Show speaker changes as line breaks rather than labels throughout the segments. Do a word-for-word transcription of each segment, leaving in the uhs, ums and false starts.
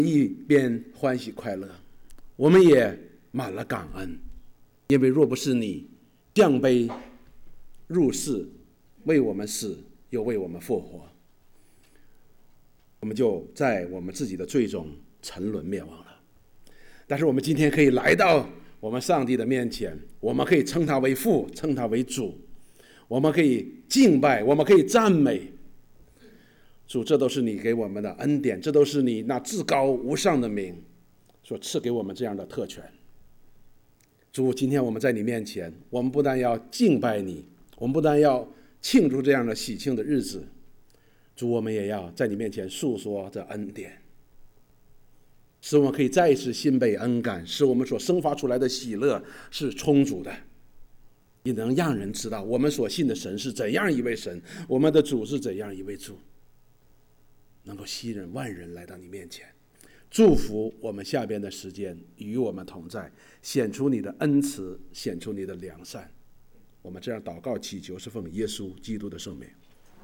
一边欢喜快乐，我们也满了感恩，因为若不是你降卑入世，为我们死，又为我们复活，我们就在我们自己的罪中沉沦灭亡了。但是我们今天可以来到我们上帝的面前，我们可以称他为父，称他为主，我们可以敬拜，我们可以赞美主，这都是你给我们的恩典，这都是你那至高无上的名所赐给我们这样的特权。主，今天我们在你面前，我们不但要敬拜你，我们不但要庆祝这样的喜庆的日子，主，我们也要在你面前诉说这恩典，使我们可以再一次心被恩感，使我们所生发出来的喜乐是充足的，也能让人知道我们所信的神是怎样一位神，我们的主是怎样一位主，能够吸引万人来到你面前。祝福我们下边的时间与我们同在，显出你的恩慈，显出你的良善。我们这样祷告祈求，是奉耶稣基督的圣名。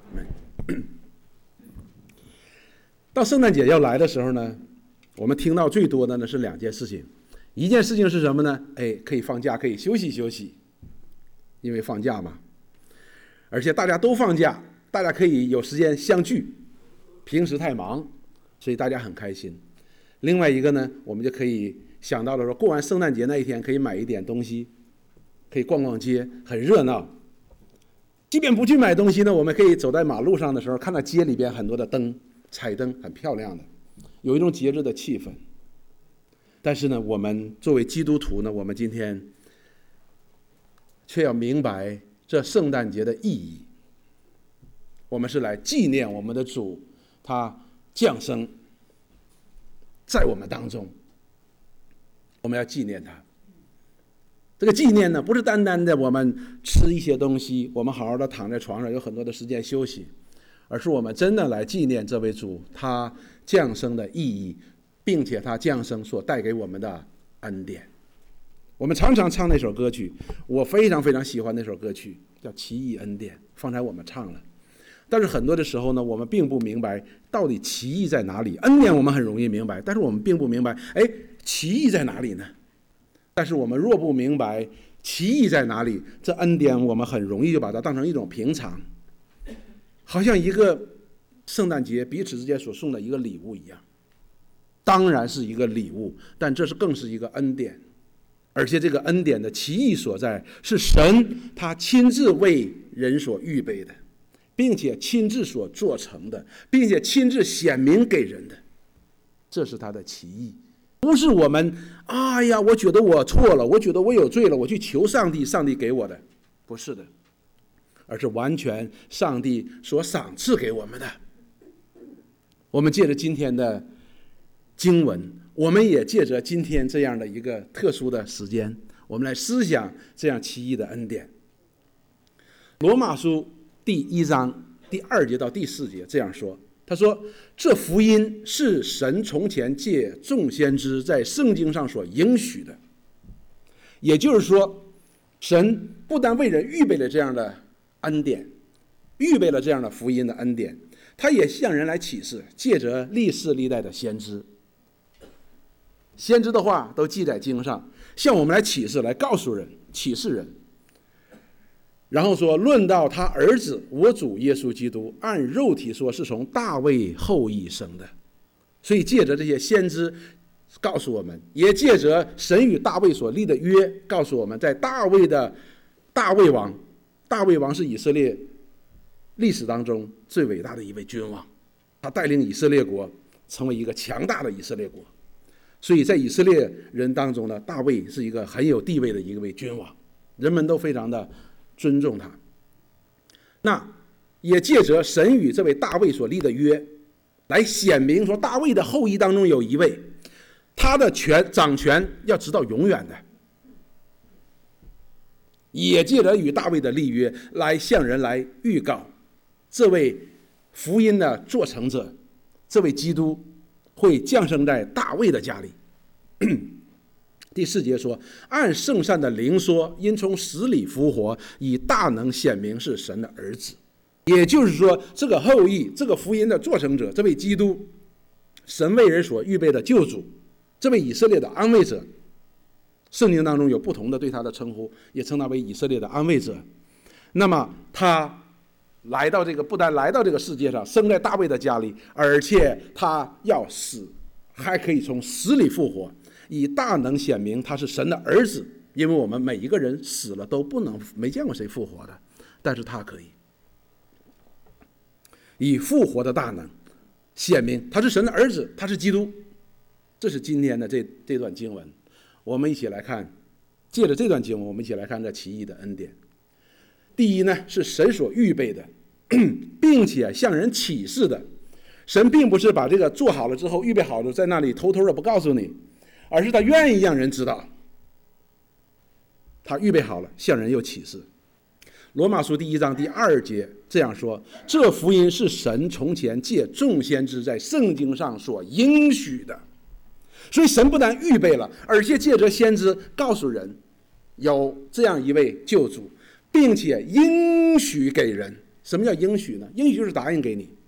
到圣诞节要来的时候呢，我们听到最多的呢是两件事情。一件事情是什么呢？哎，可以放假，可以休息休息，因为放假嘛，而且大家都放假，大家可以有时间相聚，平时太忙，所以大家很开心。另外一个呢，我们就可以想到了说，过完圣诞节那一天可以买一点东西，可以逛逛街，很热闹。即便不去买东西呢，我们可以走在马路上的时候，看到街里边很多的灯，彩灯很漂亮的，有一种节日的气氛。但是呢，我们作为基督徒呢，我们今天却要明白这圣诞节的意义。我们是来纪念我们的主，他降生在我们当中，我们要纪念他。这个纪念呢，不是单单的我们吃一些东西，我们好好的躺在床上有很多的时间休息，而是我们真的来纪念这位主他降生的意义，并且他降生所带给我们的恩典。我们常常唱那首歌曲，我非常非常喜欢那首歌曲，叫《奇异恩典》，方才我们唱了。但是很多的时候呢，我们并不明白到底奇异在哪里。恩典我们很容易明白，但是我们并不明白，哎，奇异在哪里呢？但是我们若不明白奇异在哪里，这恩典我们很容易就把它当成一种平常，好像一个圣诞节彼此之间所送的一个礼物一样。当然是一个礼物，但这是更是一个恩典，而且这个恩典的奇异所在是神他亲自为人所预备的，并且亲自所做成的，并且亲自显明给人的，这是他的奇异。不是我们哎呀我觉得我错了，我觉得我有罪了，我去求上帝，上帝给我的，不是的，而是完全上帝所赏赐给我们的。我们借着今天的经文，我们也借着今天这样的一个特殊的时间，我们来思想这样奇异的恩典。罗马书第一章第二节到第四节这样说，他说，这福音是神从前借众先知在圣经上所应许的。也就是说，神不但为人预备了这样的恩典，预备了这样的福音的恩典，他也向人来启示，借着历世历代的先知，先知的话都记在经上，向我们来启示，来告诉人，启示人。然后说，论到他儿子我主耶稣基督，按肉体说是从大卫后裔生的。所以借着这些先知告诉我们，也借着神与大卫所立的约告诉我们，在大卫的大卫王，大卫王是以色列历史当中最伟大的一位君王，他带领以色列国成为一个强大的以色列国。所以在以色列人当中呢，大卫是一个很有地位的一位君王，人们都非常的尊重他。那也借着神与这位大卫所立的约，来显明说大卫的后裔当中有一位，他的权掌权要直到永远的。也借着与大卫的立约，来向人来预告这位福音的做成者，这位基督会降生在大卫的家里。第四节说，按圣善的灵说，因从死里复活，以大能显明是神的儿子。也就是说，这个后裔，这个福音的做成者，这位基督神为人所预备的救主，这位以色列的安慰者。圣经当中有不同的对他的称呼，也称他为以色列的安慰者。那么他来到这个，不但来到这个世界上，生在大卫的家里，而且他要死，还可以从死里复活，以大能显明他是神的儿子。因为我们每一个人死了都不能，没见过谁复活的，但是他可以以复活的大能显明他是神的儿子，他是基督。这是今天的这这段经文，我们一起来看，借着这段经文，我们一起来看这奇异的恩典。第一呢，是神所预备的，并且向人启示的。神并不是把这个做好了之后，预备好了，在那里偷偷的不告诉你，而是他愿意让人知道。他预备好了，向人又启示。罗马书第一章第二节这样说：这福音是神从前借众先知在圣经上所应许的。所以神不但预备了，而且借着先知告诉人有这样一位救主，并且应许给人。什么叫应许呢？应许就是答应给你，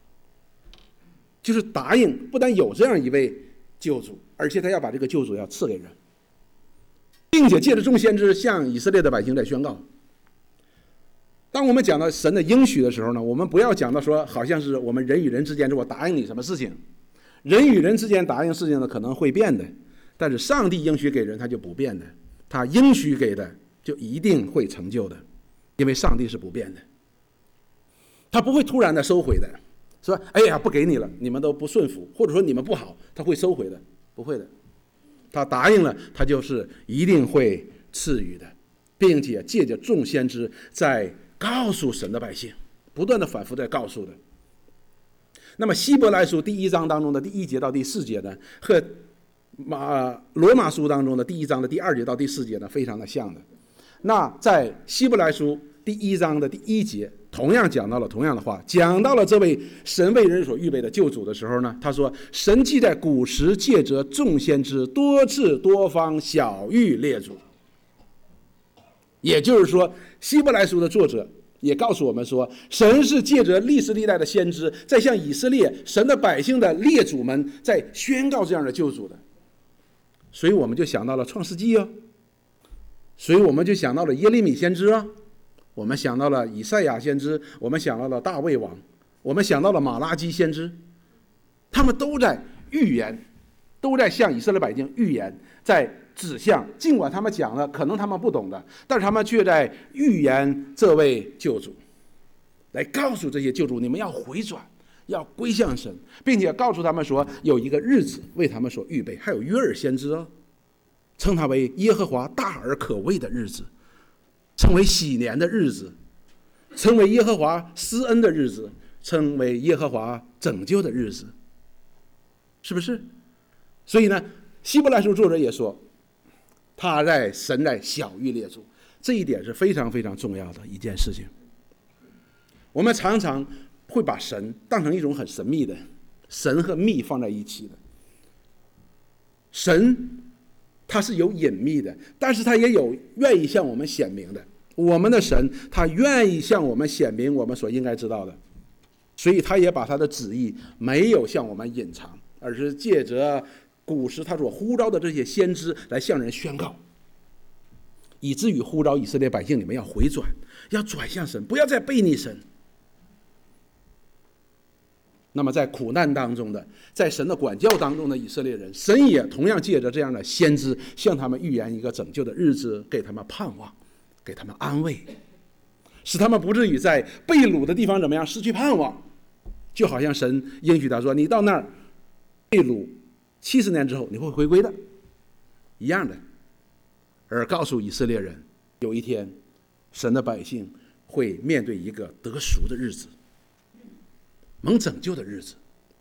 就是答应不但有这样一位救主，而且他要把这个救主要赐给人，并且借着众先知向以色列的百姓在宣告。当我们讲到神的应许的时候呢，我们不要讲到说好像是我们人与人之间，我答应你什么事情。人与人之间答应事情呢可能会变的，但是上帝应许给人他就不变的，他应许给的就一定会成就的，因为上帝是不变的，他不会突然的收回的，说哎呀不给你了，你们都不顺服，或者说你们不好，他会收回的，不会的。他答应了，他就是一定会赐予的，并且借着众先知在告诉神的百姓，不断的反复在告诉的。那么希伯来书第一章当中的第一节到第四节呢，和马罗马书当中的第一章的第二节到第四节呢，非常的像的。那在希伯来书第一章的第一节，同样讲到了同样的话，讲到了这位神为人所预备的救主的时候呢，他说：神既在古时借着众先知多次多方晓谕列祖。也就是说，希伯来书的作者也告诉我们说，神是借着历史历代的先知，在向以色列神的百姓的列祖们在宣告这样的救主的。所以我们就想到了创世纪哦，所以我们就想到了耶利米先知啊，我们想到了以赛亚先知，我们想到了大卫王，我们想到了马拉基先知，他们都在预言，都在向以色列百姓预言，在指向，尽管他们讲了可能他们不懂的，但是他们却在预言这位救主，来告诉这些救主，你们要回转，要归向神，并且告诉他们说有一个日子为他们所预备。还有约珥先知哦，称他为耶和华大而可畏的日子，称为喜年的日子，称为耶和华施恩的日子，称为耶和华拯救的日子，是不是？所以呢，希伯来书作者也说，他在神在晓谕列祖，这一点是非常非常重要的一件事情。我们常常会把神当成一种很神秘的，神和秘放在一起的。神他是有隐秘的，但是他也有愿意向我们显明的。我们的神他愿意向我们显明我们所应该知道的，所以他也把他的旨意没有向我们隐藏，而是借着古时他所呼召的这些先知来向人宣告，以至于呼召以色列百姓，你们要回转，要转向神，不要再背逆神。那么在苦难当中的，在神的管教当中的以色列人，神也同样借着这样的先知向他们预言一个拯救的日子，给他们盼望，给他们安慰，使他们不至于在被掳的地方怎么样失去盼望。就好像神应许他说，你到那儿被掳七十年之后你会回归的一样的，而告诉以色列人，有一天神的百姓会面对一个得赎的日子，蒙拯救的日子。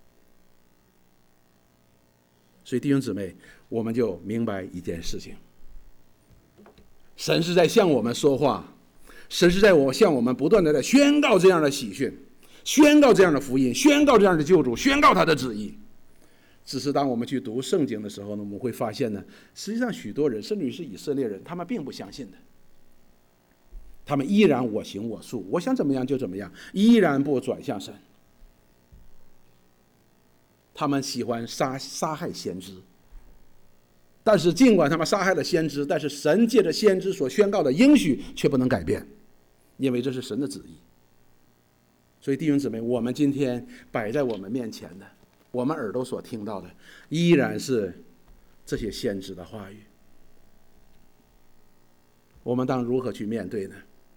所以弟兄姊妹，我们就明白一件事情，神是在向我们说话，神是在我向我们不断的在宣告这样的喜讯，宣告这样的福音，宣告这样的救主，宣告他的旨意。只是当我们去读圣经的时候呢，我们会发现呢，实际上许多人，甚至于是以色列人，他们并不相信的，他们依然我行我素，我想怎么样就怎么样，依然不转向神。 他们喜欢杀杀害先知。但是尽管他们杀害了先知，但是神借着先知所宣告的应许却不能改变，因为这是神的旨意。所以弟兄姊妹，我们今天摆在我们面前的，我们耳朵所听到的，依然是这些先知的话语。我们当如何去面对呢？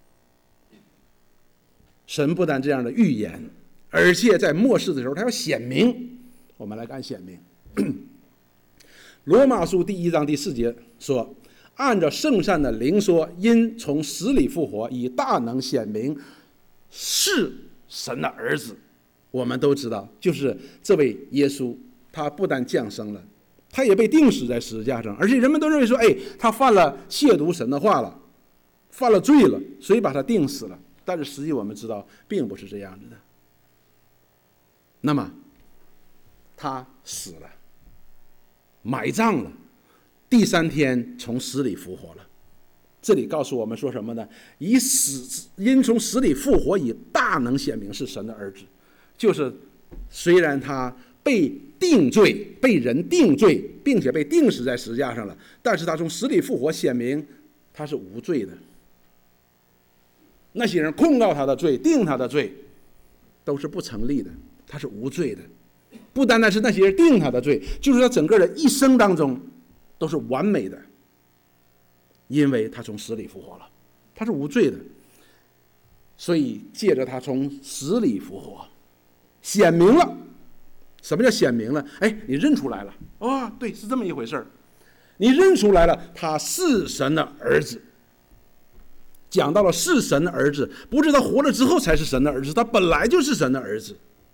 神不但这样的预言，而且在末世的时候他要显明。我们来看显明。罗马书第一章第四节说，按照圣善的灵说，因从死里复活，以大能显明是神的儿子。我们都知道，就是这位耶稣，他不但降生了，他也被钉死在十字架上，而且人们都认为说，哎，他犯了亵渎神的话了，犯了罪了，所以把他钉死了。但是实际我们知道并不是这样子的。那么他死了，埋葬了，第三天从死里复活了。这里告诉我们说什么呢？以死因从死里复活，以大能显明是神的儿子。就是虽然他被定罪，被人定罪，并且被钉死在十字架上了，但是他从死里复活，显明他是无罪的。那些人控告他的罪，定他的罪，都是不成立的，他是无罪的。不单单是那些人定他的罪，就是他整个的一生当中都是完美的，因为他从死里复活了，他是无罪的。所以借着他从死里复活，显明了。什么叫显明了？哎，你认出来了，哦，对，是这么一回事儿。你认出来了，他是神的儿子。讲到了是神的儿子，不是他活了之后才是神的儿子，他本来就是神的儿子。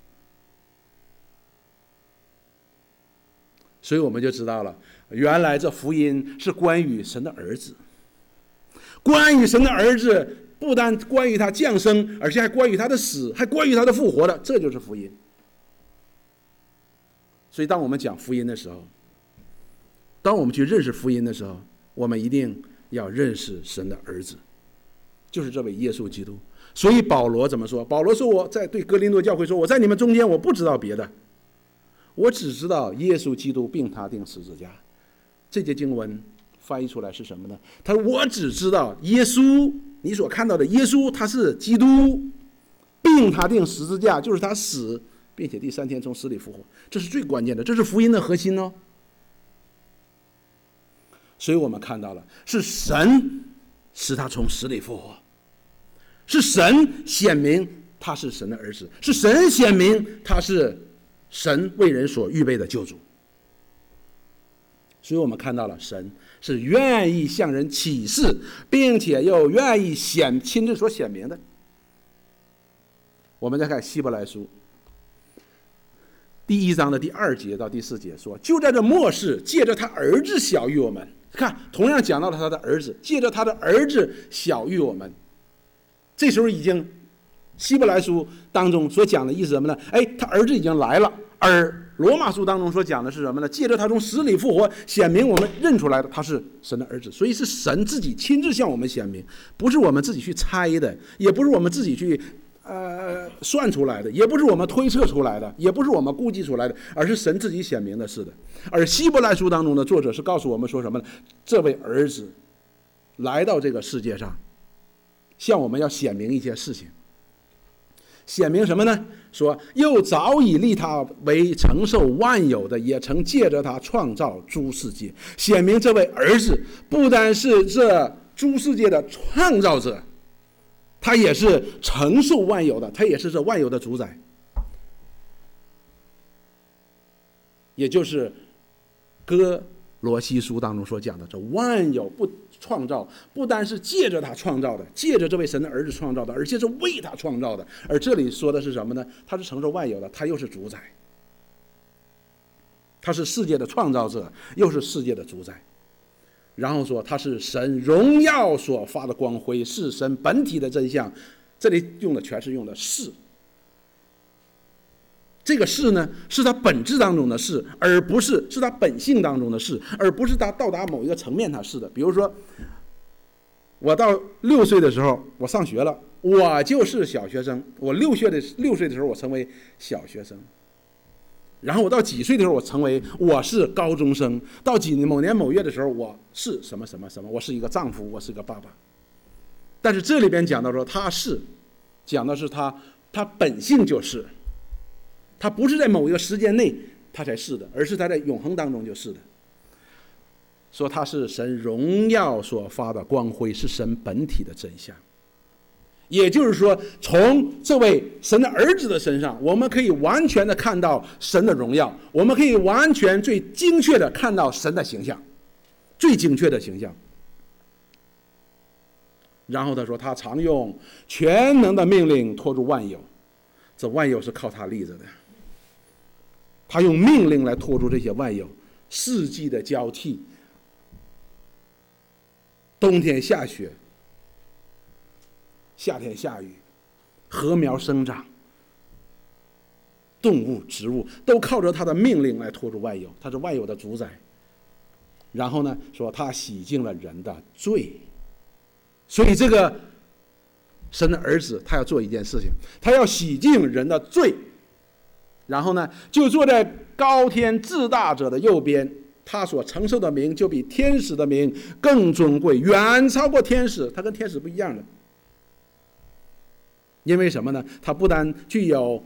所以我们就知道了，原来这福音是关于神的儿子，关于神的儿子，不单关于他降生，而且还关于他的死，还关于他的复活的，这就是福音。所以当我们讲福音的时候，当我们去认识福音的时候，我们一定要认识神的儿子，就是这位耶稣基督。所以保罗怎么说？保罗说，我在对哥林多教会说，我在你们中间，我不知道别的，我只知道耶稣基督并他钉十字架。这节经文翻译出来是什么呢？他说，我只知道耶稣，你所看到的耶稣，他是基督，并他钉十字架，就是他死，并且第三天从死里复活。这是最关键的，这是福音的核心哦。所以我们看到了，是神使他从死里复活，是神显明他是神的儿子，是神显明他是神为人所预备的救主。所以我们看到了，神是愿意向人启示，并且又愿意显亲自所显明的。我们再看希伯来书第一章的第二节到第四节说，就在这末世，借着他儿子晓谕我们。看，同样讲到了他的儿子，借着他的儿子晓谕我们。这时候已经希伯来书当中所讲的意思什么呢？哎，他儿子已经来了。而罗马书当中所讲的是什么呢？借着他从死里复活，显明我们认出来的他是神的儿子。所以是神自己亲自向我们显明，不是我们自己去猜的，也不是我们自己去呃算出来的，也不是我们推测出来的，也不是我们估计出来的，而是神自己显明的。是的。而希伯来书当中的作者是告诉我们说什么呢？这位儿子来到这个世界上，向我们要显明一些事情。显明什么呢？说又早已立他为承受万有的，也曾借着他创造诸世界。显明这位儿子不单是这诸世界的创造者，他也是承受万有的，他也是这万有的主宰。也就是哥罗西书当中所讲的，这万有不创造，不单是借着他创造的，借着这位神的儿子创造的，而且是为他创造的。而这里说的是什么呢？他是承受万有的，他又是主宰，他是世界的创造者，又是世界的主宰。然后说他是神荣耀所发的光辉，是神本体的真相。这里用的全是用的是，这个是呢，是他本质当中的是，而不是是他本性当中的是，而不是他到达某一个层面他是的。比如说，我到六岁的时候，我上学了，我就是小学生。我六岁的六岁的时候，我成为小学生。 然后我到几岁的时候，我成为我是高中生，到几某年某月的时候，我是什么什么什么，我是一个丈夫，我是一个爸爸。但是这里边讲到说他是，讲的是他他本性就是，他不是在某一个时间内他才是的，而是他在永恒当中就是的。说他是神荣耀所发的光辉，是神本体的真相。也就是说，从这位神的儿子的身上，我们可以完全的看到神的荣耀，我们可以完全最精确的看到神的形象，最精确的形象。然后他说，他常用全能的命令托住万有，这万有是靠他立着的，他用命令来托住这些万有，四季的交替，冬天下雪，夏天下雨，禾苗生长，动物植物都靠着他的命令来托住万有，他是万有的主宰。然后呢，说他洗净了人的罪。所以这个神的儿子他要做一件事情，他要洗净人的罪，然后呢就坐在高天至大者的右边，他所承受的名就比天使的名更尊贵，远超过天使，他跟天使不一样的。因为什么呢？他不但具有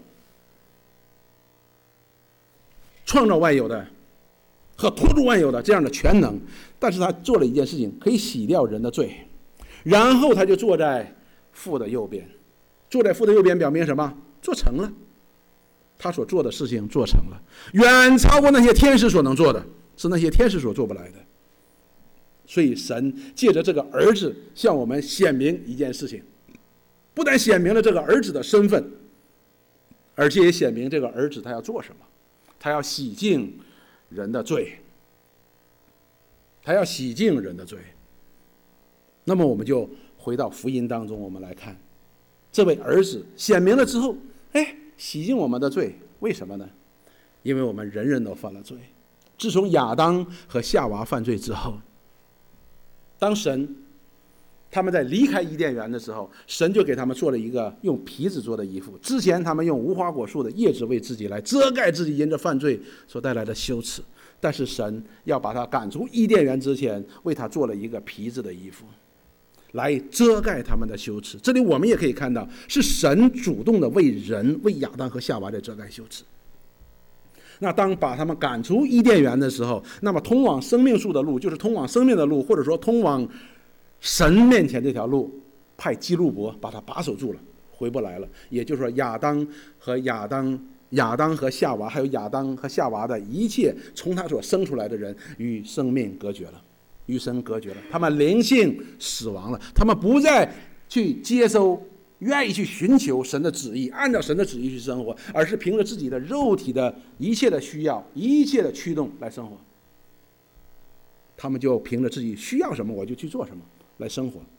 创造万有的和托住万有的这样的全能，但是他做了一件事情，可以洗掉人的罪。然后他就坐在父的右边，坐在父的右边表明什么？做成了，他所做的事情做成了，远超过那些天使所能做的，是那些天使所做不来的。所以神借着这个儿子向我们显明一件事情，不但显明了这个儿子的身份，而且也显明这个儿子他要做什么，他要洗净人的罪，他要洗净人的罪。那么我们就回到福音当中，我们来看这位儿子显明了之后，哎，洗净我们的罪，为什么呢？因为我们人人都犯了罪。自从亚当和夏娃犯罪之后，当神他们在离开伊甸园的时候，神就给他们做了一个用皮子做的衣服。之前他们用无花果树的叶子为自己来遮盖自己因着犯罪所带来的羞耻，但是神要把他赶出伊甸园之前，为他做了一个皮子的衣服来遮盖他们的羞耻。这里我们也可以看到，是神主动的为人，为亚当和夏娃在遮盖羞耻。那当把他们赶出伊甸园的时候，那么通往生命树的路，就是通往生命的路，或者说通往神面前这条路，派基路伯把他把守住了，回不来了。也就是说，亚当和亚当亚当和夏娃，还有亚当和夏娃的一切从他所生出来的人，与生命隔绝了，与神隔绝了，他们灵性死亡了，他们不再去接收，愿意去寻求神的旨意，按照神的旨意去生活，而是凭着自己的肉体的一切的需要，一切的驱动来生活。他们就凭着自己需要什么，我就去做什么来生活。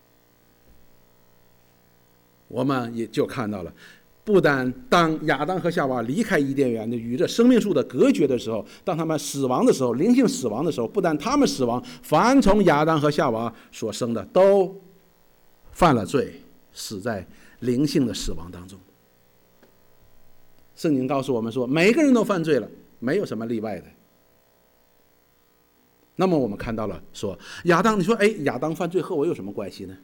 我们也就看到了，不但当亚当和夏娃离开伊甸园的与这生命树的隔绝的时候，当他们死亡的时候，灵性死亡的时候，不但他们死亡，凡从亚当和夏娃所生的都犯了罪，死在灵性的死亡当中。圣经告诉我们说，每个人都犯罪了，没有什么例外的。那么我们看到了说，亚当，你说，哎，亚当犯罪和我有什么关系呢？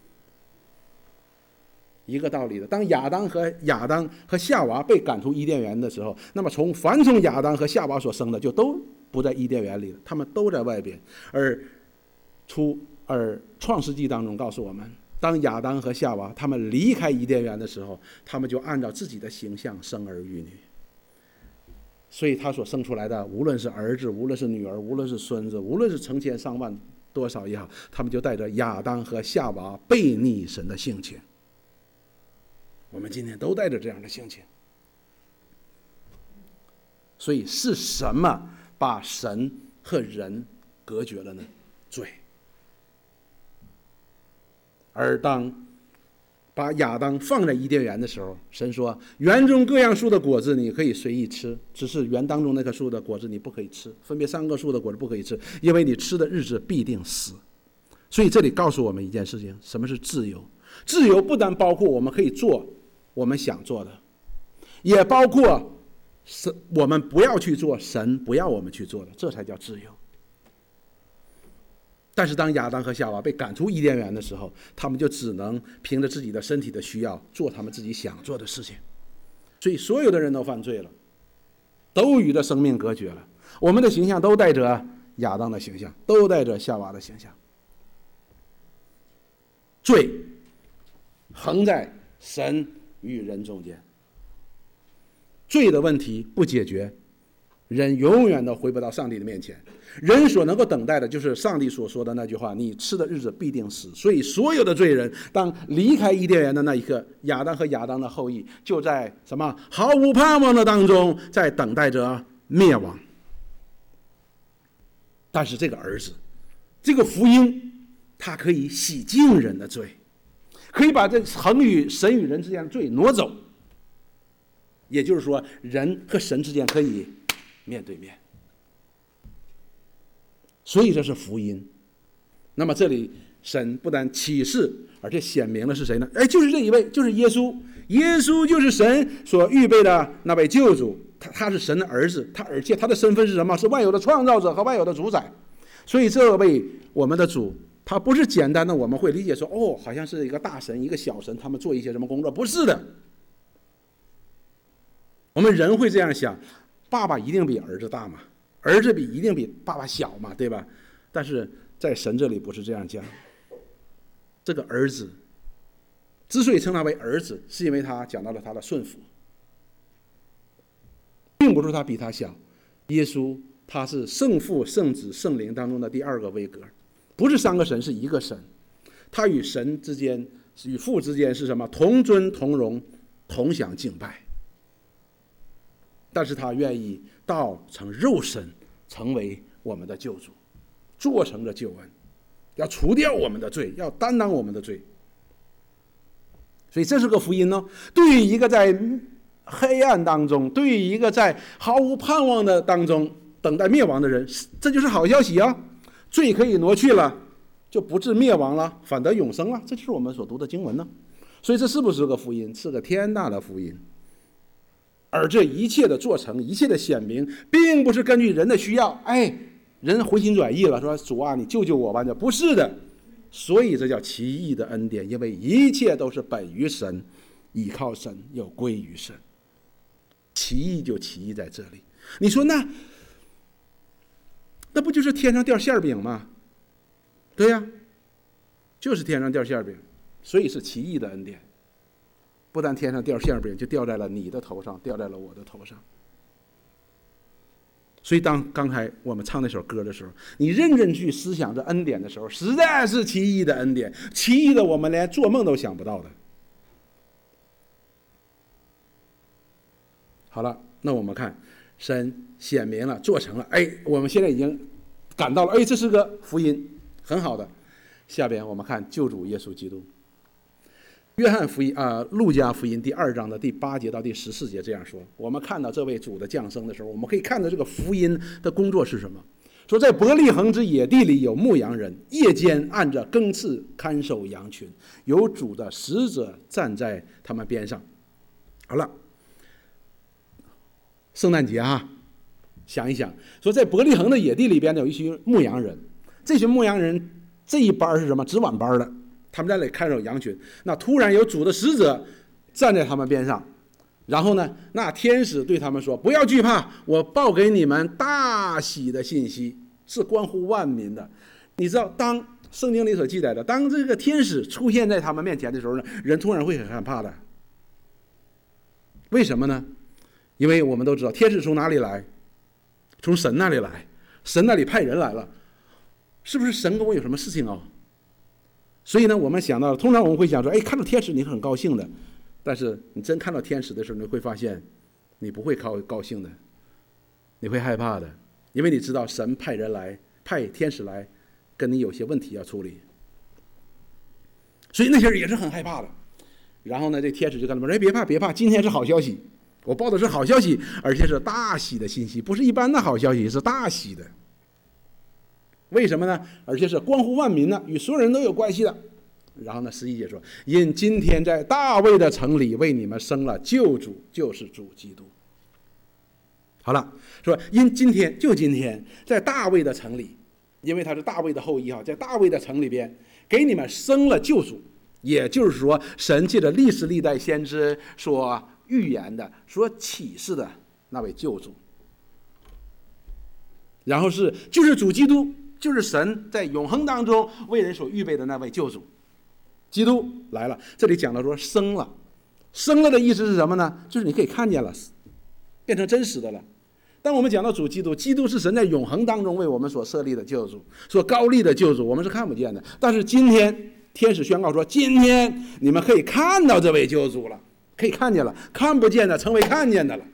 一个道理的，当亚当和亚当和夏娃被赶出伊甸园的时候，那么从凡从亚当和夏娃所生的就都不在伊甸园里了，他们都在外边。而出而创世纪当中告诉我们，当亚当和夏娃他们离开伊甸园的时候，他们就按照自己的形象生儿育女。所以他所生出来的，无论是儿子，无论是女儿，无论是孙子，无论是成千上万多少也好，他们就带着亚当和夏娃悖逆神的性情。我们今天都带着这样的性情。所以是什么把神和人隔绝了呢？罪。而当把亚当放在伊甸园的时候，神说，园中各样树的果子你可以随意吃，只是园当中那棵树的果子你不可以吃，分别三个树的果子不可以吃，因为你吃的日子必定死。所以这里告诉我们一件事情，什么是自由？自由不单包括我们可以做我们想做的，也包括神我们不要去做神不要我们去做的，这才叫自由。但是当亚当和夏娃被赶出伊甸园的时候，他们就只能凭着自己的身体的需要做他们自己想做的事情。所以所有的人都犯罪了，都与这生命隔绝了。我们的形象都带着亚当的形象，都带着夏娃的形象。罪横在神与人中间，罪的问题不解决，人永远都回不到上帝的面前。人所能够等待的就是上帝所说的那句话，你吃的日子必定死。所以所有的罪人当离开伊甸园的那一刻，亚当和亚当的后裔就在什么毫无盼望的当中，在等待着灭亡。但是这个儿子，这个福音，它可以洗净人的罪，可以把这横与神与人之间的罪挪走。也就是说，人和神之间可以面对面。所以这是福音。那么这里神不但启示，而且显明了是谁呢？哎，就是这一位，就是耶稣。耶稣就是神所预备的那位救主，他他是神的儿子，他而且他的身份是什么？是万有的创造者和万有的主宰。所以这位我们的主，他不是简单的我们会理解说，哦，好像是一个大神一个小神，他们做一些什么工作，不是的。我们人会这样想，爸爸一定比儿子大嘛，儿子比一定比爸爸小嘛，对吧？但是在神这里不是这样讲。这个儿子之所以称他为儿子，是因为他讲到了他的顺服，并不是他比他小。耶稣他是圣父圣子圣灵当中的第二个位格，不是三个神，是一个神。他与神之间与父之间是什么？同尊同荣同享敬拜。但是他愿意道成肉身，成为我们的救主，做成了救恩，要除掉我们的罪，要担当我们的罪。所以这是个福音呢。对于一个在黑暗当中，对于一个在毫无盼望的当中等待灭亡的人，这就是好消息啊！罪可以挪去了，就不致灭亡了，反得永生了。这就是我们所读的经文呢。所以这是不是个福音？是个天大的福音。而这一切的做成，一切的显明，并不是根据人的需要，哎，人回心转意了，说主啊，你救救我吧，这不是的。所以这叫奇异的恩典，因为一切都是本于神，倚靠神，又归于神。奇异就奇异在这里。你说那那不就是天上掉馅饼吗？对呀，就是天上掉馅饼，所以是奇异的恩典。不但天上掉馅饼，就掉在了你的头上，掉在了我的头上。所以当刚才我们唱那首歌的时候，你认真去思想这恩典的时候，实在是奇异的恩典，奇异的我们连做梦都想不到的。好了，那我们看神显明了，做成了，哎，我们现在已经感到了，哎，这是个福音，很好的。下边我们看救主耶稣基督。约翰福音啊、呃，路加福音第二章的第八节到第十四节这样说：我们看到这位主的降生的时候，我们可以看到这个福音的工作是什么？说在伯利恒之野地里有牧羊人，夜间按着更次看守羊群，有主的使者站在他们边上。好了，圣诞节啊，想一想，说在伯利恒的野地里边有一群牧羊人，这群牧羊人这一班是什么？值晚班的。他们在那里看守羊群，那突然有主的使者站在他们边上，然后呢，那天使对他们说：不要惧怕，我报给你们大喜的信息，是关乎万民的。你知道，当圣经里所记载的，当这个天使出现在他们面前的时候呢，人突然会很害怕的。为什么呢？因为我们都知道，天使从哪里来？从神那里来，神那里派人来了，是不是神跟我有什么事情哦？所以呢，我们想到，通常我们会想说，哎，看到天使你很高兴的，但是你真看到天使的时候，你会发现，你不会高高兴的，你会害怕的，因为你知道神派人来，派天使来，跟你有些问题要处理。所以那些人也是很害怕的。然后呢，这天使就跟他们说：哎，别怕，别怕，今天是好消息，我报的是好消息，而且是大喜的信息，不是一般的好消息，是大喜的。为什么呢？而且是关乎万民的，与所有人都有关系的。然后呢，十一节说：因今天在大卫的城里为你们生了救主，就是主基督。 好了，说因今天就今天，在大卫的城里，因为他是大卫的后裔哈，在大卫的城里边，给你们生了救主，也就是说，神借着历史历代先知所预言的、所启示的那位救主。然后是就是主基督，就是神在永恒当中为人所预备的那位救主。基督来了，这里讲到说生了，生了的意思是什么呢？就是你可以看见了，变成真实的了。当我们讲到主基督，基督是神在永恒当中为我们所设立的救主，所高立的救主，我们是看不见的。但是今天天使宣告说，今天你们可以看到这位救主了，可以看见了，看不见的成为看见的了。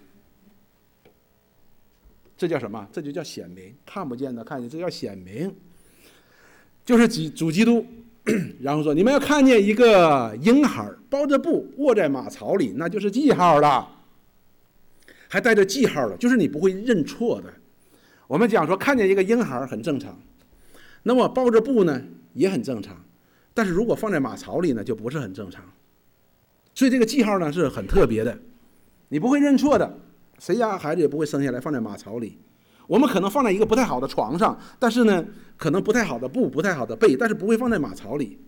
这叫什么？这就叫显明，看不见的看见，这叫显明，就是主基督。然后说，你们要看见一个婴孩包着布卧在马槽里，那就是记号了，还带着记号了，就是你不会认错的。我们讲说看见一个婴孩很正常，那么包着布呢也很正常，但是如果放在马槽里呢就不是很正常。所以这个记号呢是很特别的，你不会认错的。谁家孩子也不会生下来放在马槽里，我们可能放在一个不太好的床上，但是呢可能不太好的布不太好的被，但是不会放在马槽里。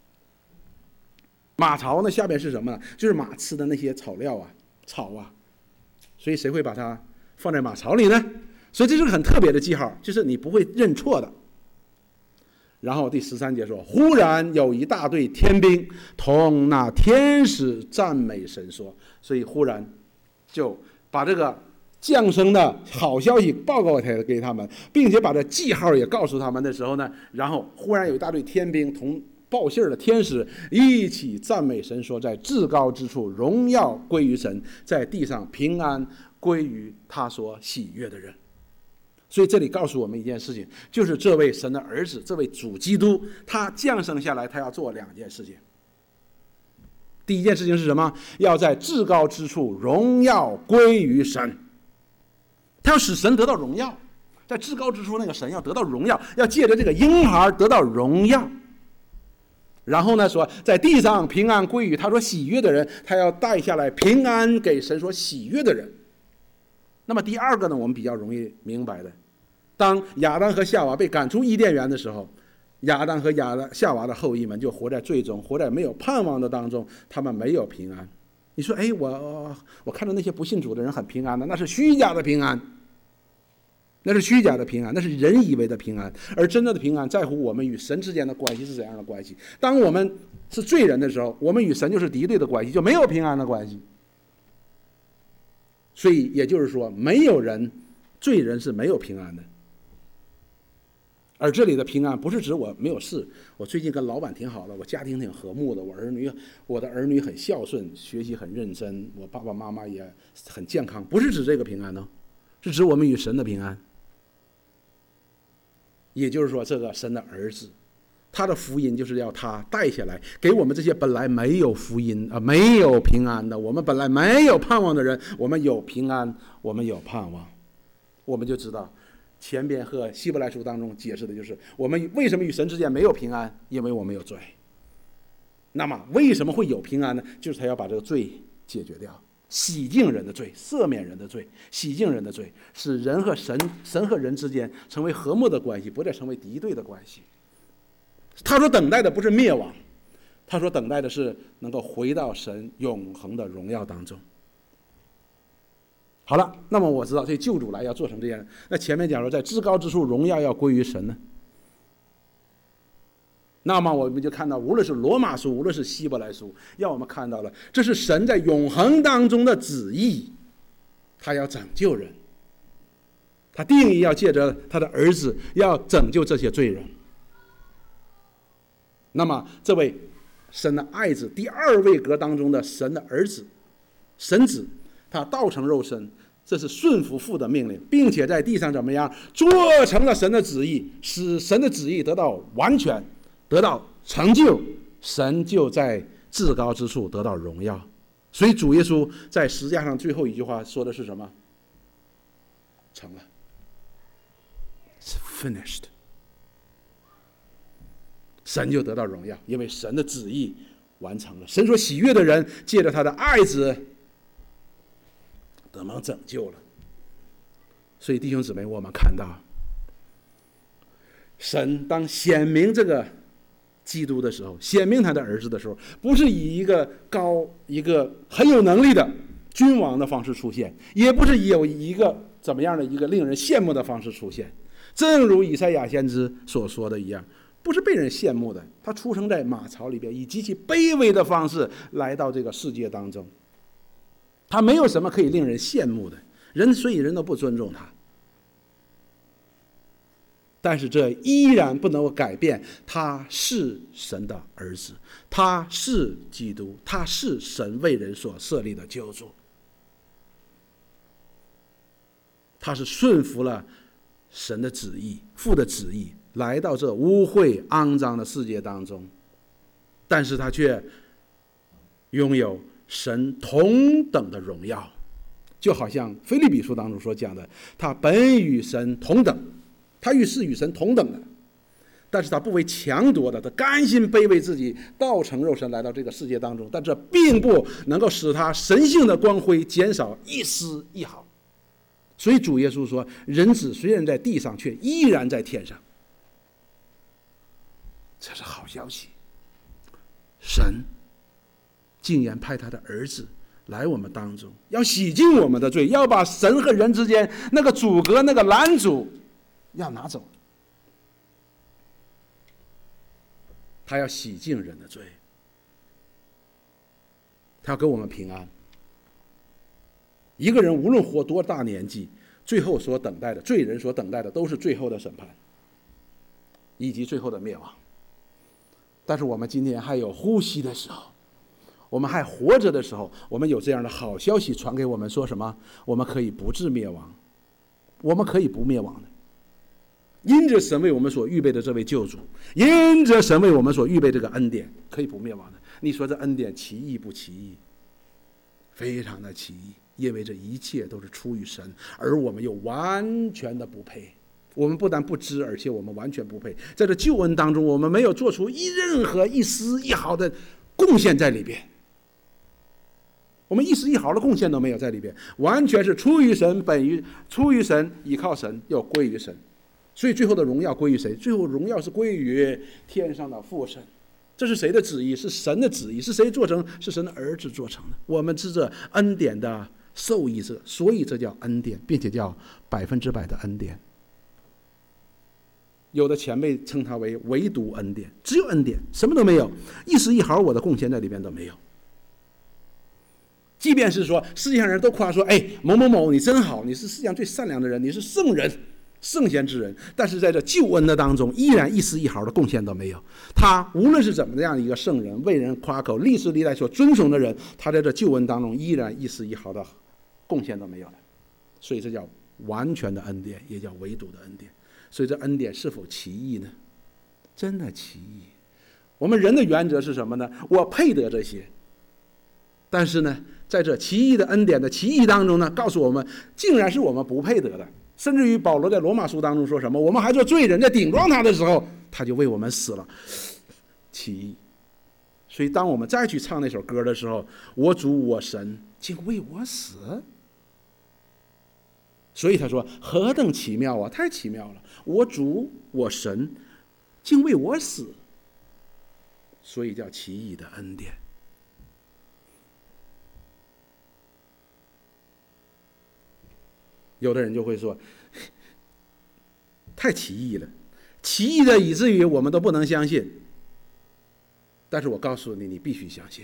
马槽呢下边是什么呢？就是马吃的那些草料啊草啊，所以谁会把它放在马槽里呢？所以这是个很特别的记号，就是你不会认错的。然后第十三节说，忽然有一大队天兵同那天使赞美神说，所以忽然就把这个降生的好消息报告给他们，并且把这记号也告诉他们的时候呢，然后忽然有一大队天兵同报信的天使一起赞美神说，在至高之处荣耀归于神，在地上平安归于他所喜悦的人。所以这里告诉我们一件事情，就是这位神的儿子，这位主基督，他降生下来，他要做两件事情。第一件事情是什么？要在至高之处荣耀归于神，他要使神得到荣耀，在至高之处那个神要得到荣耀，要借着这个婴孩得到荣耀。然后呢说，在地上平安归于他所喜悦的人，他要带下来平安给神所喜悦的人。那么第二个呢，我们比较容易明白的，当亚当和夏娃被赶出伊甸园的时候，亚当和亚当夏娃的后裔们就活在罪中，活在没有盼望的当中，他们没有平安。你说，哎，我我看到那些不信主的人很平安的，那是虚假的平安，那是虚假的平安，那是人以为的平安，而真正的平安在乎我们与神之间的关系是怎样的关系。当我们是罪人的时候，我们与神就是敌对的关系，就没有平安的关系。所以也就是说，没有人，罪人是没有平安的。而这里的平安不是指我没有事，我最近跟老板挺好的，我家庭挺和睦的，我儿女我的儿女很孝顺，学习很认真，我爸爸妈妈也很健康，不是指这个平安呢，是指我们与神的平安。也就是说，这个神的儿子，他的福音就是要他带下来，给我们这些本来没有福音啊、没有平安的，我们本来没有盼望的人，我们有平安，我们有盼望。我们就知道前边和希伯来书当中解释的就是我们为什么与神之间没有平安，因为我们有罪。那么为什么会有平安呢？就是他要把这个罪解决掉，洗净人的罪，赦免人的罪，洗净人的罪，使人和神神和人之间成为和睦的关系，不再成为敌对的关系。他所等待的不是灭亡，他所等待的是能够回到神永恒的荣耀当中。好了，那么我知道这救主来要做成这样，那前面讲说在至高之处荣耀要归于神呢，那么我们就看到无论是罗马书无论是希伯来书，要我们看到了这是神在永恒当中的旨意，他要拯救人，他定义要借着他的儿子要拯救这些罪人。那么这位神的爱子，第二位格当中的神的儿子，神子，他道成肉身，这是顺服父的命令，并且在地上怎么样做成了神的旨意，使神的旨意得到完全，得到成就，神就在至高之处得到荣耀。所以主耶稣在十字架上最后一句话说的是什么？成了， It's finished。神就得到荣耀，因为神的旨意完成了，神所喜悦的人借着他的爱子得蒙拯救了。 所以弟兄姊妹，我们看到神当显明这个基督的时候，显明他的儿子的时候，不是以一个高一个很有能力的君王的方式出现，也不是有一个怎么样的一个令人羡慕的方式出现。正如以赛亚先知所说的一样，不是被人羡慕的，他出生在马槽里边，以极其卑微的方式来到这个世界当中，他没有什么可以令人羡慕的，人所以人都不尊重他。但是这依然不能够改变他是神的儿子，他是基督，他是神为人所设立的救主，他是顺服了神的旨意，父的旨意，来到这污秽肮脏的世界当中，但是他却拥有神同等的荣耀，就好像腓立比书当中所讲的，他本与神同等，他与是与神同等的，但是他不为强夺的，他甘心卑微自己，道成肉身来到这个世界当中，但这并不能够使他神性的光辉减少一丝一毫。所以主耶稣说，人子虽然在地上，却依然在天上。这是好消息，神竟然派他的儿子来我们当中，要洗净我们的罪，要把神和人之间那个阻隔，那个拦阻要拿走，他要洗净人的罪，他要给我们平安。一个人无论活多大年纪，最后所等待的罪人所等待的都是最后的审判以及最后的灭亡。但是我们今天还有呼吸的时候，我们还活着的时候，我们有这样的好消息传给我们，说什么？我们可以不致灭亡，我们可以不灭亡的，因着神为我们所预备的这位救主，因着神为我们所预备这个恩典，可以不灭亡的。你说这恩典奇异不奇异？非常的奇异，因为这一切都是出于神，而我们又完全的不配。我们不但不知，而且我们完全不配。在这救恩当中，我们没有做出一任何一丝一毫的贡献在里边，我们一丝一毫的贡献都没有在里边，完全是出于神，本于出于神，依靠神，又归于神。所以最后的荣耀归于谁？最后荣耀是归于天上的父神。这是谁的旨意？是神的旨意。是谁做成？是神的儿子做成的。我们是这恩典的受益者，所以这叫恩典，并且叫百分之百的恩典。有的前辈称它为唯独恩典，只有恩典，什么都没有，一丝一毫我的贡献在里边都没有。即便是说世界上人都夸说，哎，某某某你真好，你是世界上最善良的人，你是圣人圣贤之人，但是在这救恩的当中，依然一丝一毫的贡献都没有。他无论是怎么样一个圣人，为人夸口，历史历代所尊崇的人，他在这救恩当中依然一丝一毫的贡献都没有了。所以这叫完全的恩典，也叫唯独的恩典。所以这恩典是否奇异呢？真的奇异。我们人的原则是什么呢？我配得这些，但是呢，在这奇异的恩典的奇异当中呢，告诉我们竟然是我们不配得的。甚至于保罗在罗马书当中说什么？我们还做罪人，在顶撞他的时候，他就为我们死了。奇异。所以当我们再去唱那首歌的时候，我主我神竟为我死。所以他说何等奇妙啊，太奇妙了，我主我神竟为我死，所以叫奇异的恩典。有的人就会说太奇异了，奇异的以至于我们都不能相信。但是我告诉你，你必须相信，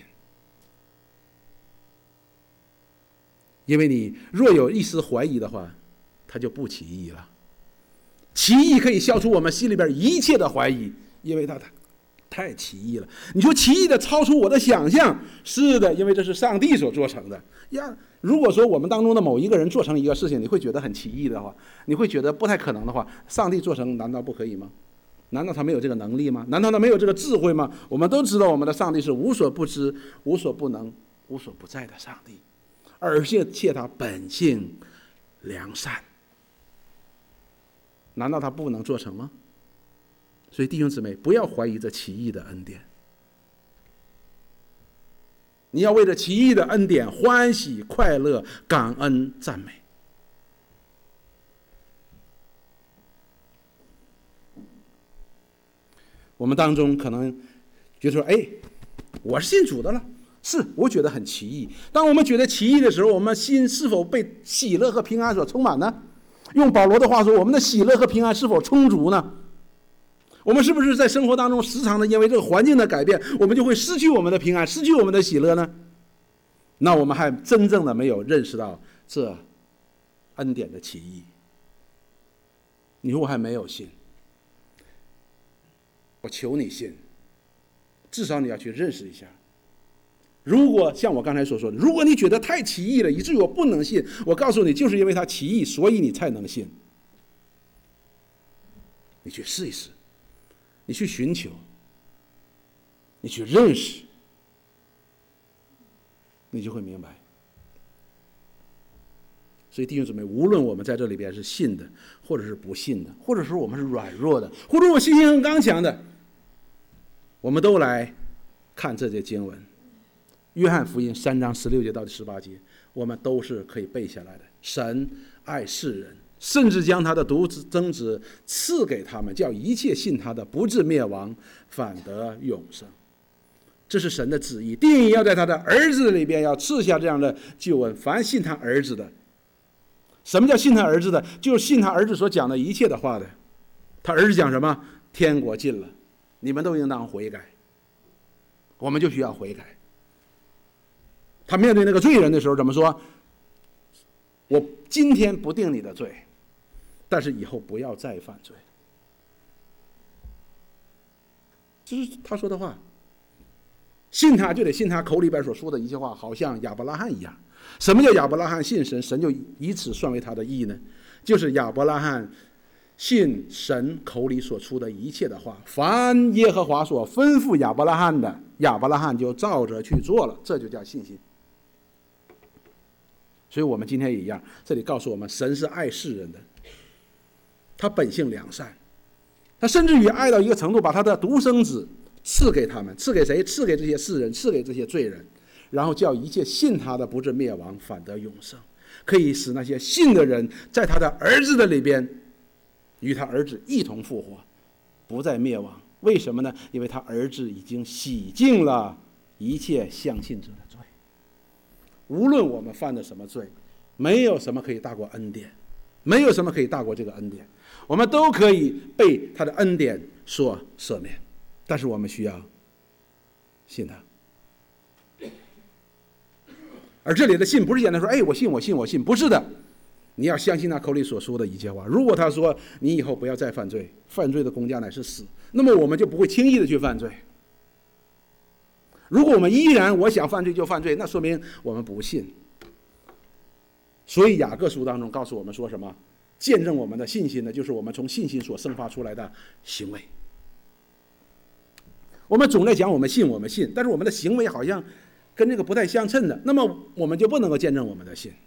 因为你若有一丝怀疑的话，它就不奇异了。奇异可以消除我们心里边一切的怀疑，因为它太奇异了。你说奇异的超出我的想象，是的，因为这是上帝所做成的呀。如果说我们当中的某一个人做成一个事情，你会觉得很奇异的话，你会觉得不太可能的话，上帝做成难道不可以吗？难道他没有这个能力吗？难道他没有这个智慧吗？我们都知道我们的上帝是无所不知、无所不能、无所不在的上帝，而且他本性良善，难道他不能做成吗？所以弟兄姊妹，不要怀疑这奇异的恩典，你要为这奇异的恩典欢喜快乐、感恩赞美。 我们当中可能觉得说，哎，我是信主的了，是我觉得很奇异。当我们觉得奇异的时候，我们心是否被喜乐和平安所充满呢？用保罗的话说，我们的喜乐和平安是否充足呢？我们是不是在生活当中时常的因为这个环境的改变，我们就会失去我们的平安，失去我们的喜乐呢？那我们还真正的没有认识到这恩典的奇异。你如果还没有信，我求你信，至少你要去认识一下。如果像我刚才所说的，如果你觉得太奇异了，以至于我不能信，我告诉你，就是因为它奇异，所以你才能信。你去试一试，你去寻求，你去认识，你就会明白。所以弟兄姊妹，无论我们在这里边是信的，或者是不信的，或者说我们是软弱的，或者我信心很刚强的，我们都来看这节经文，约翰福音三章十六节到第十八节，我们都是可以背下来的。神爱世人，甚至将他的独生子赐给他们，叫一切信他的不至灭亡，反得永生。这是神的旨意，定义要在他的儿子里边要赐下这样的救恩。凡信他儿子的，什么叫信他儿子的？就是信他儿子所讲的一切的话的。他儿子讲什么？天国近了，你们都应当悔改。我们就需要悔改。他面对那个罪人的时候怎么说？我今天不定你的罪，但是以后不要再犯罪。这是他说的话。信他就得信他口里边所说的一些话，好像亚伯拉罕一样。什么叫亚伯拉罕信神，神就以此算为他的义呢？就是亚伯拉罕信神口里所出的一切的话，凡耶和华所吩咐亚伯拉罕的，亚伯拉罕就照着去做了，这就叫信心。所以我们今天也一样，这里告诉我们，神是爱世人的，他本性良善，他甚至于爱到一个程度，把他的独生子赐给他们，赐给谁？赐给这些世人，赐给这些罪人，然后叫一切信他的不至灭亡，反得永生，可以使那些信的人在他的儿子的里边与他儿子一同复活，不再灭亡。为什么呢？因为他儿子已经洗净了一切相信者的罪。无论我们犯的什么罪，没有什么可以大过恩典，没有什么可以大过这个恩典，我们都可以被他的恩典所赦免。但是我们需要信他。而这里的信不是简单说，哎，我信我信我信，不是的，你要相信他口里所说的一切话。如果他说你以后不要再犯罪，犯罪的工价乃是死，那么我们就不会轻易的去犯罪。如果我们依然我想犯罪就犯罪，那说明我们不信。所以雅各书当中告诉我们说什么？见证我们的信心呢，就是我们从信心所生发出来的行为。我们总在讲我们信我们信，但是我们的行为好像跟这个不太相称的，那么我们就不能够见证我们的信。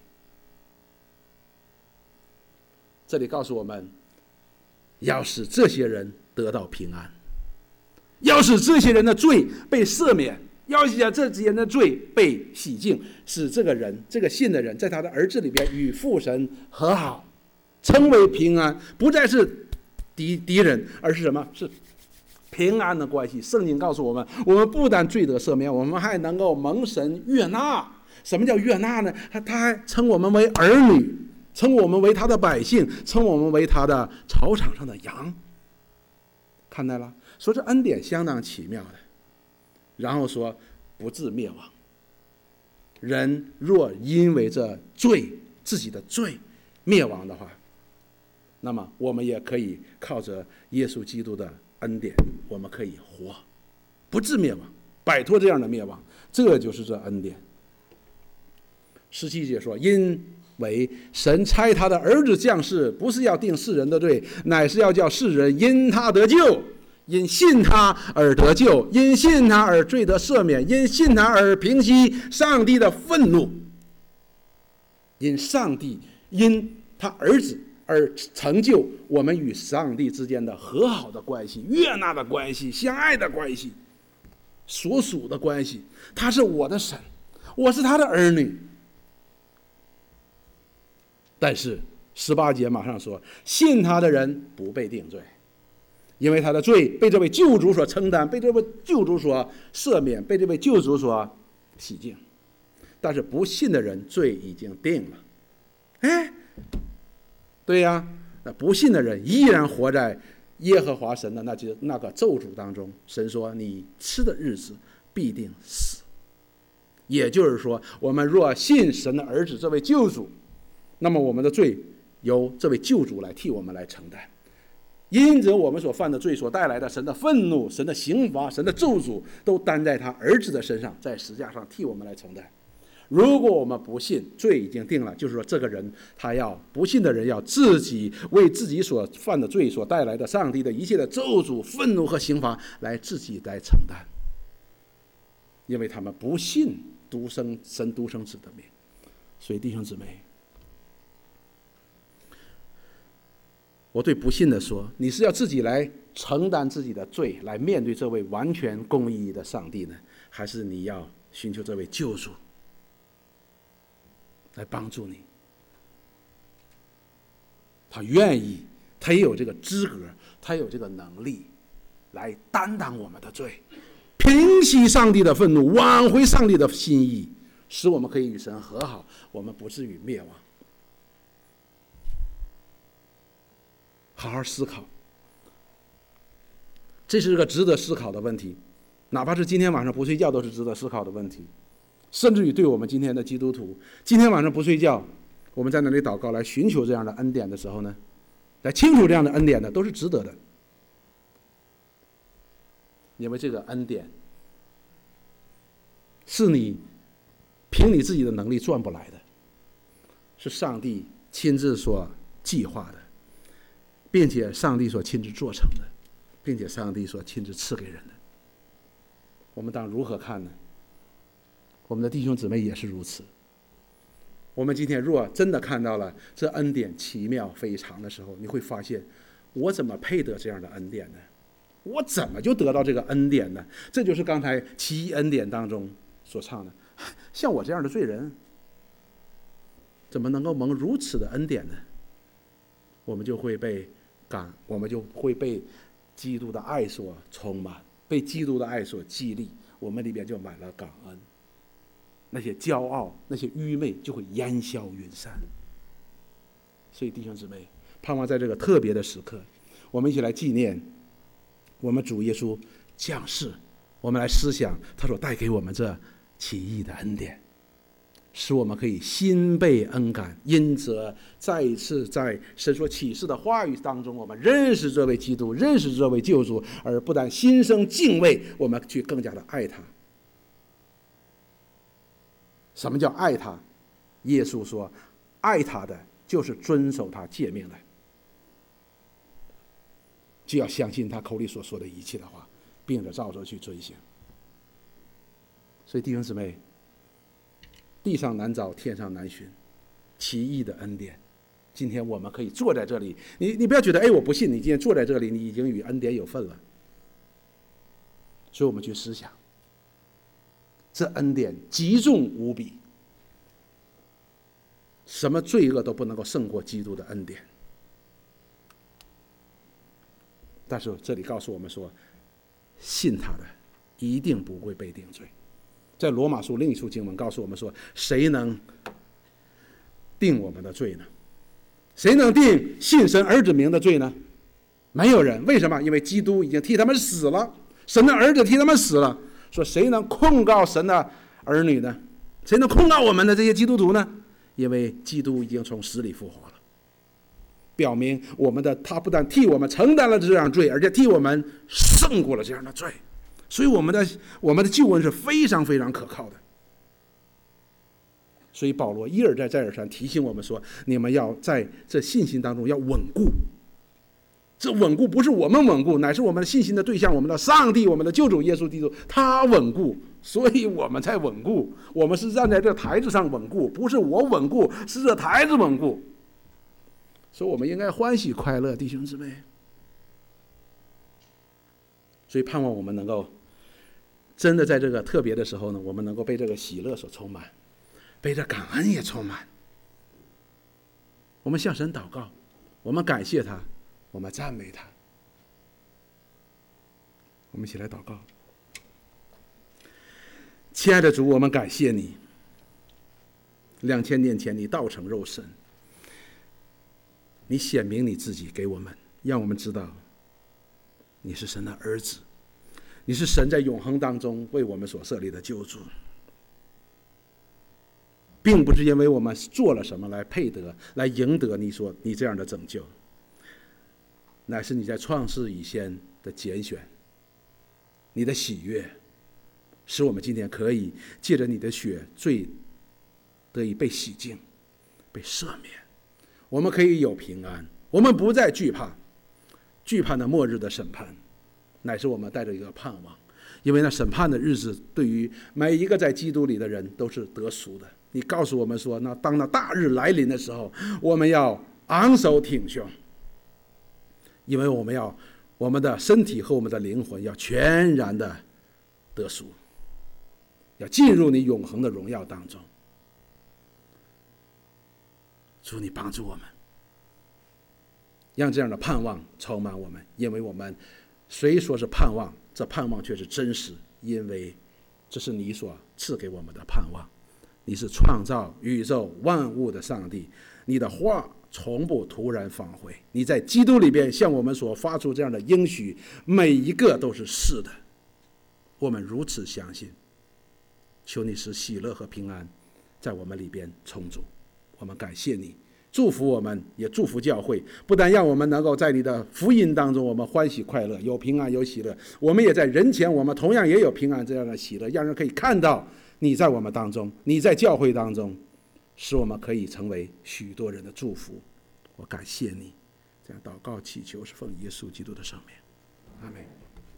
这里告诉我们，要使这些人得到平安，要使这些人的罪被赦免，要使这些人的罪被洗净，使这个人这个信的人在他的儿子里边与父神和好，成为平安，不再是敌敌人，而是什么？是平安的关系。圣经告诉我们，我们不但罪得赦免，我们还能够蒙神悦纳。什么叫悦纳呢？他还称我们为儿女，称我们为他的百姓，称我们为他的草场上的羊。看到了，说这恩典相当奇妙的。然后说不至灭亡。人若因为这罪自己的罪灭亡的话，那么我们也可以靠着耶稣基督的恩典，我们可以活，不至灭亡，摆脱这样的灭亡。这就是这恩典。十七节说，因为神差他的儿子降世，不是要定世人的罪，乃是要叫世人因他得救，因信他而得救，因信他而罪得赦免，因信他而平息上帝的愤怒。因上帝因他儿子而成就我们与上帝之间的和好的关系，悦纳的关系，相爱的关系，所属的关系。他是我的神，我是他的儿女。但是十八节马上说，信他的人不被定罪， 因为他的罪被这位救主所承担，被这位救主所赦免，被这位救主所洗净。但是不信的人罪已经定了。哎，对呀，那不信的人依然活在耶和华神的那就那个咒诅当中。神说：“你吃的日子必定死。”也就是说，我们若信神的儿子这位救主，那么我们的罪由这位救主来替我们来承担。因着我们所犯的罪所带来的神的愤怒、神的刑罚、神的咒诅，都担在他儿子的身上，在十字架上替我们来承担。如果我们不信，罪已经定了，就是说这个人他要不信的人要自己为自己所犯的罪所带来的上帝的一切的咒诅、愤怒和刑罚来自己来承担，因为他们不信独生神独生子的名。所以弟兄姊妹，我对不信的说，你是要自己来承担自己的罪，来面对这位完全公义的上帝呢，还是你要寻求这位救主来帮助你？他愿意，他也有这个资格，他有这个能力来担当我们的罪，平息上帝的愤怒，挽回上帝的心意，使我们可以与神和好，我们不至于灭亡。好好思考，这是个值得思考的问题，哪怕是今天晚上不睡觉都是值得思考的问题。甚至于对我们今天的基督徒，今天晚上不睡觉，我们在那里祷告来寻求这样的恩典的时候呢，来清楚这样的恩典呢，都是值得的。因为这个恩典是你凭你自己的能力赚不来的，是上帝亲自所计划的，并且上帝所亲自做成的，并且上帝所亲自赐给人的。我们当如何看呢？我们的弟兄姊妹也是如此。我们今天若真的看到了这恩典奇妙非常的时候，你会发现，我怎么配得这样的恩典呢？我怎么就得到这个恩典呢？这就是刚才奇异恩典当中所唱的，像我这样的罪人，怎么能够蒙如此的恩典呢？我们就会被感，我们就会被基督的爱所充满，被基督的爱所激励，我们里边就满了感恩。那些骄傲、那些愚昧就会烟消云散。所以弟兄姊妹，盼望在这个特别的时刻，我们一起来纪念我们主耶稣降世，我们来思想他所带给我们这奇异的恩典，使我们可以心被恩感，因着再一次在神所启示的话语当中，我们认识这位基督，认识这位救主，而不但心生敬畏，我们去更加的爱他。什么叫爱他？耶稣说，爱他的就是遵守他诫命的，就要相信他口里所说的一切的话，并且照着去遵行。所以弟兄姊妹，地上难找，天上难寻，奇异的恩典，今天我们可以坐在这里，你你不要觉得，哎，我不信，你今天坐在这里，你已经与恩典有份了。所以我们去思想，这恩典极重无比，什么罪恶都不能够胜过基督的恩典。但是这里告诉我们说，信他的一定不会被定罪。在罗马书另一处经文告诉我们说，谁能定我们的罪呢？谁能定信神儿子名的罪呢？没有人。为什么？因为基督已经替他们死了，神的儿子替他们死了。说谁能控告神的儿女呢？谁能控告我们的这些基督徒呢？因为基督已经从死里复活了，表明我们的他不但替我们承担了这样罪，而且替我们胜过了这样的罪。所以我们的我们的救恩是非常非常可靠的。所以保罗一而再再而三提醒我们说，你们要在这信心当中要稳固。这稳固不是我们稳固，乃是我们的信心的对象，我们的上帝，我们的救主耶稣基督，他稳固，所以我们才稳固。我们是站在这台子上稳固，不是我稳固，是这台子稳固。所以我们应该欢喜快乐，弟兄姊妹。所以盼望我们能够真的在这个特别的时候呢，我们能够被这个喜乐所充满，被这感恩也充满。我们向神祷告，我们感谢他，我们赞美他。 我们一起来祷告。亲爱的主，我们感谢你，两千年前你道成肉身，你显明你自己给我们，让我们知道你是神的儿子，你是神在永恒当中为我们所设立的救主，并不是因为我们做了什么来配得来赢得你所你这样的拯救，乃是你在创世以前的拣选，你的喜悦使我们今天可以借着你的血罪得以被洗净被赦免，我们可以有平安，我们不再惧怕惧怕那末日的审判，乃是我们带着一个盼望，因为那审判的日子对于每一个在基督里的人都是得赎的。你告诉我们说，那当那大日来临的时候，我们要昂首挺胸，因为我们要我们的身体和我们的灵魂要全然的得赎，要进入你永恒的荣耀当中。主，你帮助我们，让这样的盼望充满我们，因为我们虽说是盼望，这盼望却是真实，因为这是你所赐给我们的盼望。你是创造宇宙万物的上帝，你的话从不突然返回，你在基督里边向我们所发出这样的应许，每一个都是是的，我们如此相信。求你使喜乐和平安在我们里边充足，我们感谢你，祝福我们，也祝福教会，不但让我们能够在你的福音当中我们欢喜快乐，有平安有喜乐，我们也在人前我们同样也有平安这样的喜乐，让人可以看到你在我们当中，你在教会当中，使我们可以成为许多人的祝福。我感谢你，这样祷告祈求是奉耶稣基督的圣名，阿们。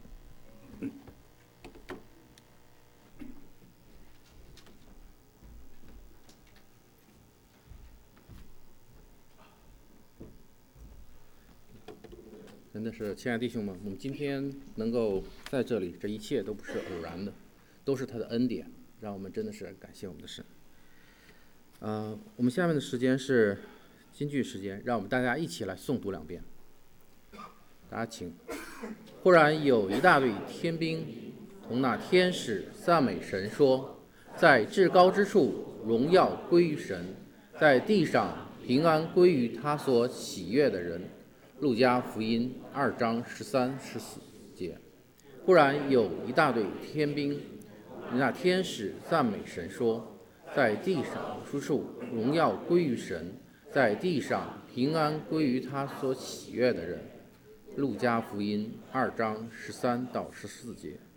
真的是，亲爱的弟兄们，我们今天能够在这里，这一切都不是偶然的，都是他的恩典，让我们真的是感谢我们的神。呃，我们下面的时间是金句时间，让我们大家一起来诵读两遍。大家请。忽然有一大队天兵同那天使赞美神说，在至高之处荣耀归于神，在地上平安归于他所喜悦的人。路加福音二章十三十四节。忽然有一大队天兵，那天使赞美神说，在地上之处荣耀归于神，在地上平安归于他所喜悦的人。路加福音二章十三到十四节。